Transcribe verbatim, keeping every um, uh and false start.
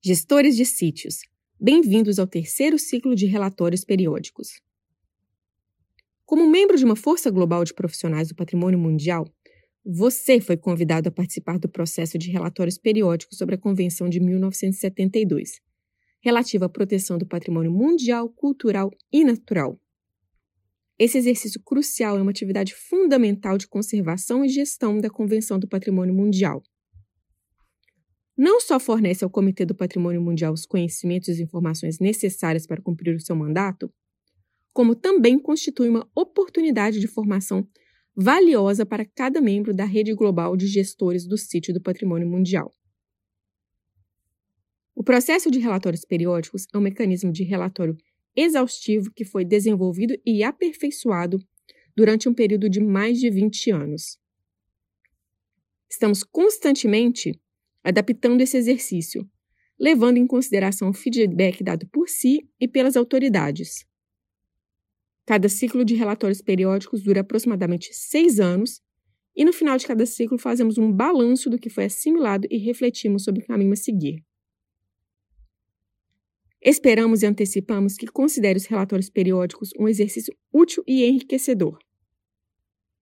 Gestores de sítios, bem-vindos ao terceiro ciclo de relatórios periódicos. Como membro de uma força global de profissionais do patrimônio mundial, você foi convidado a participar do processo de relatórios periódicos sobre a Convenção de mil novecentos e setenta e dois, relativa à proteção do patrimônio mundial, cultural e natural. Esse exercício crucial é uma atividade fundamental de conservação e gestão da Convenção do Patrimônio Mundial. Não só fornece ao Comitê do Patrimônio Mundial os conhecimentos e as informações necessárias para cumprir o seu mandato, como também constitui uma oportunidade de formação valiosa para cada membro da rede global de gestores do sítio do patrimônio mundial. O processo de relatórios periódicos é um mecanismo de relatório exaustivo que foi desenvolvido e aperfeiçoado durante um período de mais de vinte anos. Estamos constantemente adaptando esse exercício, levando em consideração o feedback dado por si e pelas autoridades. Cada ciclo de relatórios periódicos dura aproximadamente seis anos e no final de cada ciclo fazemos um balanço do que foi assimilado e refletimos sobre o caminho a seguir. Esperamos e antecipamos que considere os relatórios periódicos um exercício útil e enriquecedor.